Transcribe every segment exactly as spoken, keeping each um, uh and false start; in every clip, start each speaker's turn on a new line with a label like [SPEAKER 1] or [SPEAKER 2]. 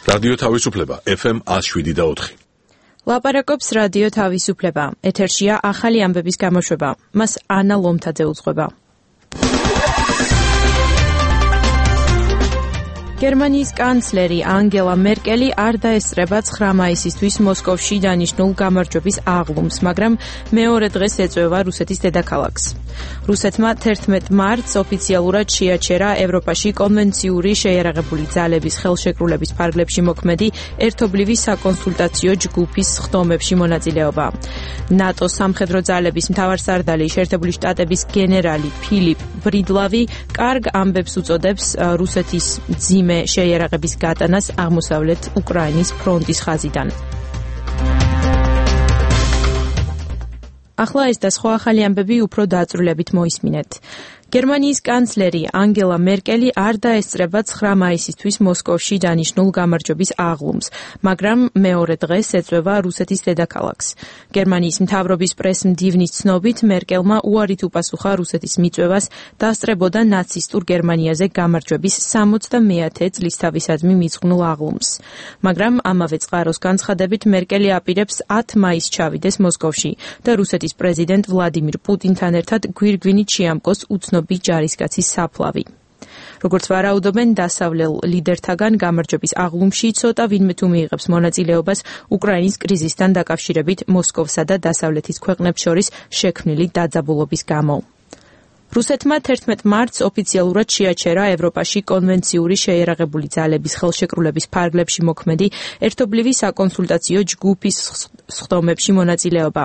[SPEAKER 1] რადიო თავისუფლება ეფ ემ one oh seven და four.
[SPEAKER 2] ლაპარაკობს რადიო თავისუფლება. ეთერშია ახალი ამბების გამოშვება. მას ანა ლომთაძე უძღვება. გერმანიის კანცლერი ანგელა მერკელი არ დაესწრება ცხრა მაისისთვის მოსკოვში დანიშნულ გამარჯვების აღლუმს, მაგრამ მეორე დღეს ეწვევა რუსეთის დედაქალაქს. რუსეთმა თერთმეტ მარტს ოფიციალურად შეაჩერა ევროპაში კონვენციური შეიარაღებული ძალების ხელშეკრულების ფარგლებში მოქმედი ერთობლივი საკონსულტაციო ჯგუფის სხდომებში მონაწილეობა. ნატოს სამხედრო ძალების მთავარსარდალი შეერთებული შტატების გენერალი ფილიპ ბრიდლავი კარგ ამბებს უწოდებს რუსეთის ძიმე შეიარაღების გატანას აღმოსავლეთ უკრაინის ფრონტის ხაზიდან. ახლა ეს და სხვა ახალი ამბები უფრო დაწვრილებით მოისმინეთ. გერმანიის კანცლერი ანგელა მერკელი არ დაესწრება ცხრა მაისისთვის მოსკოვში დანიშნულ გამარჯვების აღლუმს, მაგრამ მეორე დღეს ეწვევა რუსეთის დედაქალაქს. გერმანიის მთავრობის პრესმდივნის ცნობით, მერკელმა უარით უპასუხა რუსეთის მიწვევას დაასწრებოდა ნაცისტურ გერმანიაზე გამარჯვების სამოცდამეათე წლისთავისადმი მიძღვნულ აღლუმს. მაგრამ ამავე წყაროს განცხადებით, მერკელი აპირებს ათ მაისს ჩავიდეს მოსკოვში და რუსეთის პრეზიდენტ ვლადიმირ პუტინთან ერთად გვირგვინით შეამკოს უცნობი ჯარისკაცის საფლავი. როგორც ვარაუდობენ, დასავლელ ლიდერთაგან გამარჯვების აღლუმში ცოტა ვინმე თუ მიიღებს მონაწილეობას უკრაინის კრიზისთან დაკავშირებით მოსკოვსა და დასავლეთის ქვეყნებს შორის შექმნილი დაძაბულობის გამო. რუსეთმა თერთმეტ მარტს ოფიციალურად შეაჩერა ევროპაში კონვენციური შეიარაღებული ძალების ხელშეკრულების ფარგლებში მოქმედი ერთობლივი საკონსულტაციო ჯგუფის სხდომებში მონაწილეობა.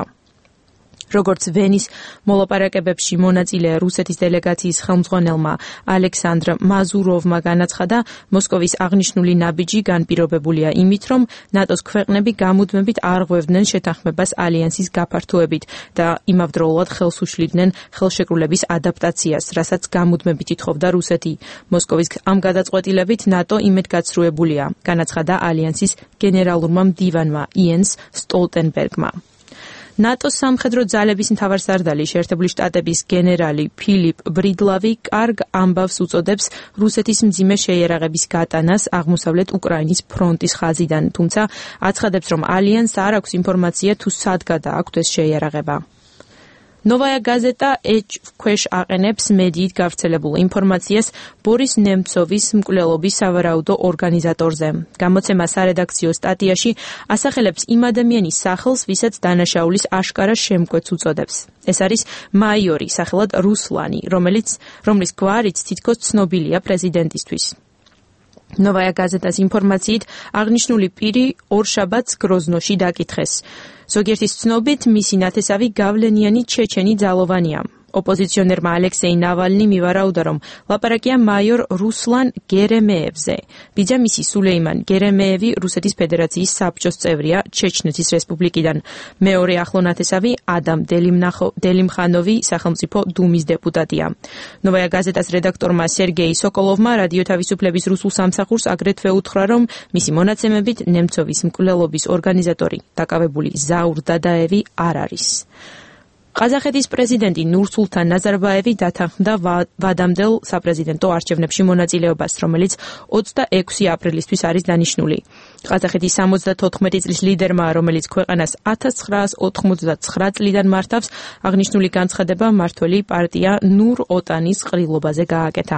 [SPEAKER 2] როგორც ვენის მოლაპარაკებებში მონაწილე რუსეთის დელეგაციის ხელმძღვანელმა ალექსანდრ მაზუროვმა განაცხადა, მოსკოვის აღნიშნული ნაბიჯი განპირობებულია იმით, რომ ნატოს ქვეყნები გამუდმებით არ ღვევდნენ შეთანხმებას ალიანსის გაფართოებით და იმავდროულად ხელს უშლიდნენ ხელშეკრულების ადაპტაციას, რასაც გამუდმებით ითხოვდა რუსეთი. მოსკოვის ამ გადაწყვეტილებით ნატო იმედგაცრუებულია, განაცხადა ალიანსის გენერალურმა მდივანმა იენს სტოლტენბერგმა. ნატოს სამხედრო ძალების მთავარსარდალი შეერთებული შტატების გენერალი ფილიპ ბრიდლავი კარგ ამბავს უწოდებს რუსეთის მძიმე შეიარაღების გატანას აღმოსავლეთ უკრაინის ფრონტის ხაზიდან, თუმცა აცხადებს, რომ ალიანსს არ აქვს ინფორმაცია თუ სად გადააქვთ ეს შეიარაღება. ნოვაია გაზეტა ეჩ ქვეშ აყენებს მედიით გავრცელებულ ინფორმაციას ბორის ნემცოვის მკვლელობის სავარაუდო ორგანიზატორზე. გამოცემა სარედაქციო სტატიაში ასახელებს იმ ადამიანის სახელს, ვისაც დანაშაულის აშკარა შემკვეთს უწოდებს. ეს არის მაიორი, სახელად რუსლანი, რომელიც რომლის გვარიც თითქოს ცნობილია პრეზიდენტისთვის. ნოვაია გაზეტას ინფორმაციით აღნიშნული პირი ორშაბათს გროზნოში დაკითხეს. ზოგიერთის ცნობით, მისი ნათესავი გავლენიანი ჩეჩენი ძალოვანია. ოპოზიციონერმა ალექსეი ნავალნი მივარაუდა, რომ ლაპარაკია მაიორ რუსლან გერემეევზე. ბიძამისი სულეიმან გერემეევი რუსეთის ფედერაციის საბჭოს წევრია ჩეჩნეთის რესპუბლიკიდან. მეორე ახლო ნათესავი ადამ დელიმხანოვი სახელმწიფო დუმის დეპუტატია. ნოვაია გაზეტას რედაქტორმა სერგეი სოკოლოვმა რადიო თავისუფლების რუსულ სამსახურს აგრეთვე უთხრა, რომ მისი მონაცემებით ნემცოვის მკვლელობის ორგანიზატორი დაკავებული ზაურ დადაევი არ არის. ყაზახეთის პრეზიდენტი ნურსულთან ნაზარბაევი დათანხმდა ვადამდელ საპრეზიდენტო არჩევნებში მონაწილეობას, რომელიც ოცდაექვსი აპრილისთვის არის დანიშნული. ყაზახეთის სამოცდათოთხმეტი წლის ლიდერმა, რომელიც ქვეყანას ათას ცხრაას ოთხმოცდაცხრა წლიდან მართავს, აღნიშნული განცხადება მმართველი პარტია ნურ ოტანის ყრილობაზე გააკეთა.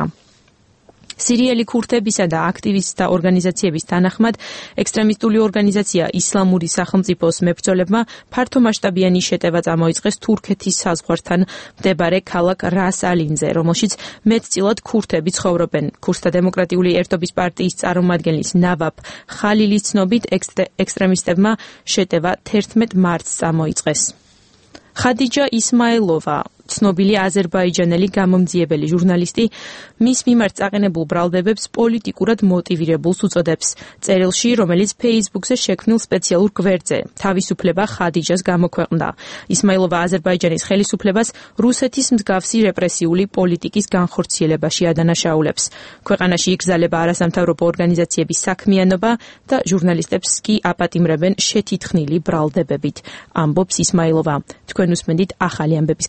[SPEAKER 2] სირიელი ქურთებისა და აქტივისტთა ორგანიზაციების თანახმად, ექსტრემისტული ორგანიზაცია ისლამური სახელმწიფოს მებრძოლებმა ფართომასშტაბიანი შეტევა წამოიწყეს თურქეთის საზღვართან მდებარე ქალაქ რას ალინზე, რომელშიც მეტწილად ქურთები ცხოვრობენ. ქურთთა დემოკრატიული ერთობის პარტიის წარმომადგენლის ნავაფ ხალილის ცნობით, ექსტრემისტებმა შეტევა თერთმეტ მარტს წამოიწყეს. ხადიჯა ისმაილოვა, ცნობილი აზერბაიჯანელი გამომძიებელი ჟურნალისტი, მის მიმართ წაყენებულ ბრალდებებს პოლიტიკურად მოტივირებულს უწოდებს. წერილში, რომელიც ფეისბუქზე შექმნილ სპეციალურ გვერდზე თავისუფლება ხადიჯას გამოქვეყნდა. ისმაილოვა აზერბაიჯანის ხელისუფლებას რუსეთის მსგავსი რეპრესიული პოლიტიკის განხორციელებაში ადანაშაულებს. ქვეყანაში იგრძალება არასამთავრობო ორგანიზაციების საქმიანობა და ჟურნალისტებს კი აპატიმრებენ შეთითხნილი ბრალდებებით, ამბობს ისმაილოვა. თქვენ უსმენთ ახალი ამბების